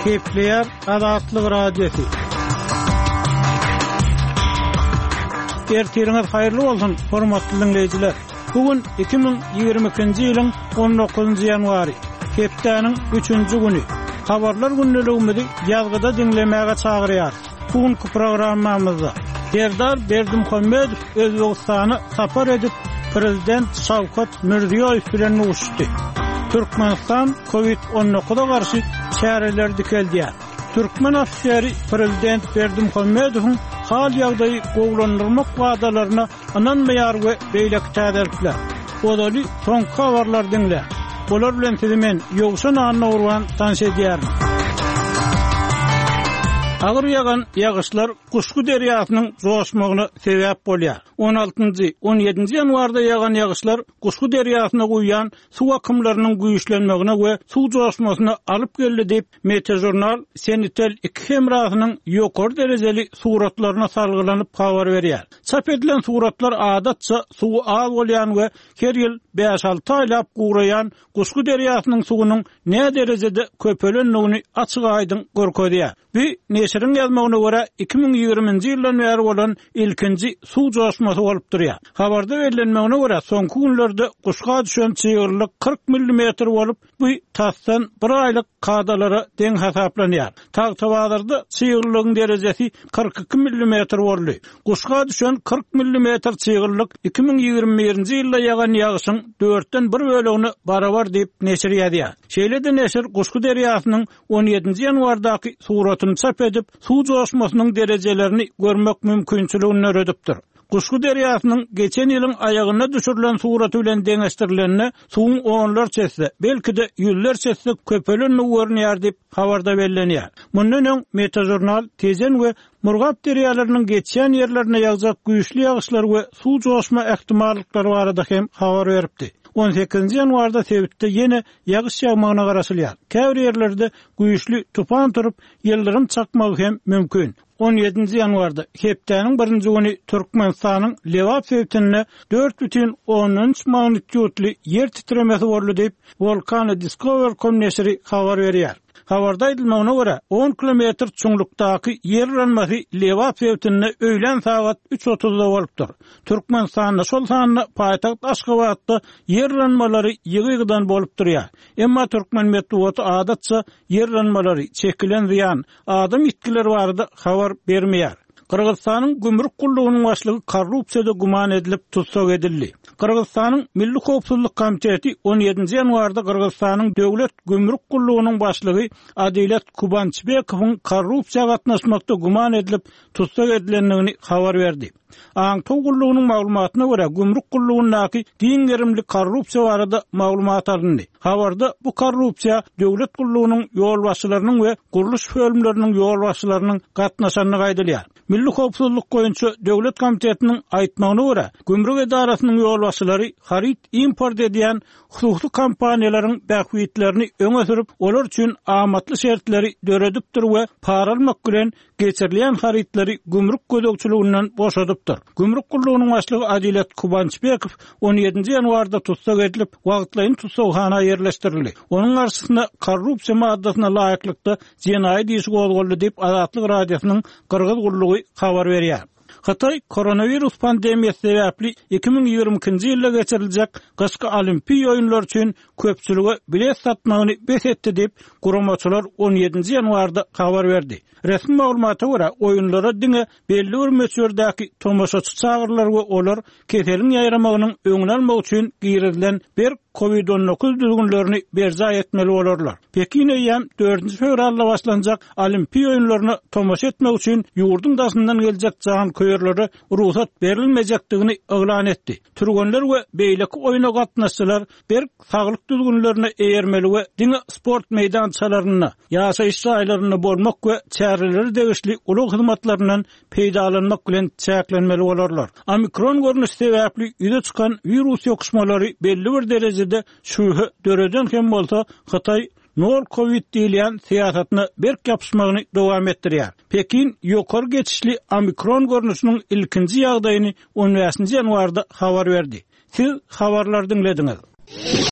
Kepler Azatlyk Radiosu. Ertiriniz hayırlı bolsun, hormatly dinleyijiler. Bugün 2022-nji ýylyň 19-njy ýanwary, hepdeniň 3-nji güni. Habarlar günneligimizi ýazgyda dinlemäge çagyrýar. Bugünkü programmamyzda Serdar Berdimuhammedow Özbegistany sapar edip Prezident Şawkat Mirziýoýew bilen uçdy. Türkmenistan Covid-19'a karşı çareler dikeldiýär. Türkmen ofiseri Prezident Berdimuhammedowyň hal ýagdaýy gowlandyrmak wagdalaryna ananmaýar we beýlek täderler. Odaly soňky habarlar dinle. Bolar bilen men ýogşan anna urwan tanş edýärmi? Agyr ýagan ýagyşlar Kuşku derýasynyň joşmagyna sebäp bolýar. 16-njy, 17-nji ýanwarda ýagan ýagyşlar Kuşku derýasyna guýan suw akymlarynyň güýçlenmegine we suw joşmasyna alyp geldi diýip Meteorolog Senitel 2 hemrahynyň ýokary derejeli suratlaryna salgylanyp habar berýär. Çap edilen suratlar adatça suw az bolýan we her ýyl 5-6 aýlap gurayan Kuşku derýasynyň suwunyň ne derejede köpelenligini açyk aýdyn görkezýär. Bu neşriň ýazmagyna görä 2020-nji ýyldan beri bolan ilkinji suw joşmasy bolup durýar. Habarda berilmegine görä soňky günlerde Kuşga düşen çygyrylyk 40 mm bolup bu tasdan bir aýlyk kadalara deň hasaplanýar. Tagtabazarda çygyrylygyň derejesi 42 mm boldy. Kuşga düşen 40 mm çygyrylyk 2021-nji ýylda ýagan ýagyşyň 4den 1 bölegini barabar diýip neşir ýazýar. Şeýle-de neşir Kuşku derýasynyň 17-nji ýanwardaky suratyny çap edip suw joşmasynyň derejelerini görmek mümkinçiligini öredipdir. Kuşku derýasynyň geçen ýylyň aýagyna düşürilen suraty bilen deňeşdirilenine suwuň onlar çetse, belki de ýüller çetse köpelenni görnýär diýip habarda bellenýär. Mundan öň Meteorolog tezen we Murgap derýalarynyň geçen ýerlerine ýagjak güýçli ýagyşlar we suw joşma ähtimallyklary barada hem habar beripdi. 18-nji ýanwarda Sebitde ýene ýagyş ýagmagyna garaşylýar. Käbir ýerlerde güýçli tufan turup ýyldyrym çakmagy hem mümkin. 17-nji ýanwarda hepdeniň 1-nji güni Türkmenistanyň Lewap şehrine 4,13 magnitudly ýer titremesi boldy diýip Volcano Discovery neşri habar berýär. Habarda aýdylmagyna görä 10 kilometr çuňlukdaky ýer ranmasy Lewap şehrine öýlen saat 3:30-da bolupdyr. Türkmenistanyň şol sanyna paýtagt Aşgabatda ýer ranmalary ýygydan bolup durýar. Emma Türkmen medeniýeti adatça ýer ranmalary çekilen ziýan adam itkileri barada habar bermeýär. Kırgızstanyň gümrük gullugynyň başlygy korrupsiýada guman edilip tutsak edildi. Kırgızstanyň Milli Howpsuzlyk Komiteti 17-nji ýanwarda Kırgızstanyň döwlet gümrük gullugynyň başlygy Adilet Kubançbekowyň korrupsiýa gatnaşmakda guman edilip tutsak edilenligini habar berdi. Aňtow gullugynyň maglumatyna görä gümrük gullugynyň giňerimli korrupsiýa barada maglumat alındy. Habarda bu korrupsiýa döwlet gullugynyň ýol başçylarynyň we guruluş bölümleriniň ýol başçylarynyň gatnaşanyny gaýdalýar. Milli Howpsuzlyk goýunça döwlet komitetiniň aýtmagyna görä gümrük edarasynyň ýol başçylary harit import edýän hususy kompaniýalaryň bähwitlerini öňe sürüp olar üçin amatly şertleri döredipdir we para almak bilen geçirilen haritleri gümrük gödekçiliginden boşadypdyr. Gümrük gullugynyň başlygy Adilet Kubançbekow 17-nji ýanwarda tutsak edilip wagtlaýyn tutsakxana ýerleşdirildi. Onuň garşysynda korrupsiýa maddasyna laýyklykda jenaý diýişi gozgoldy diýip Azatlyk radiosynyň Kyrgyz gullugy habar berýär. Hatay koronavirus pandemiyasi sebäpli 2022-nji ýylda geçiriljek gyşky olimpiýa oýunlary üçin köpçüligi bilet satmagyny besetdi diýip guramaçylar 17-nji ýanwarda habar berdi. Resmi maglumata görä oýunlara diňe belli bir möçürdäki tomoşaçy çagyrlar we olar keseliň ýaýramagynyň öňüni almak üçin girilen bir Covid-19 düzgünlerini berza etmeli bolarlar. Pekin ýa 4-nji fevralda başlanjak olimpiýa oýunlaryna tomoşa etmek üçin ýurdun daşyndan geljek jahan köýerlere ruhsat berilmejekdigini eglan etdi. Türgenler we beýleki oýuna gatnaşçylar bir saglyk düzgünlerine eýermeli we diňe sport meýdançalaryna, ýaşaýyş ýaýlaryna bolmak we çäreleri degişli ulug hyzmatlarynyň peýdalanmak bilen çäklenmeli bolarlar. Omikron görnüşi sebäpli ýüze çykan virus ýokuşmalary belli bir derejede şuhy döreden hem bolsa Hatay nol Covid diýilen siýasatyny berk ýapyşmagyny dowam etdirýär. Pekin ýokary geçişli omikron görnüşiniň ilkinji ýagdaýyny 15-nji ýanwarda habar berdi. Siz habarlar dinlediňiz.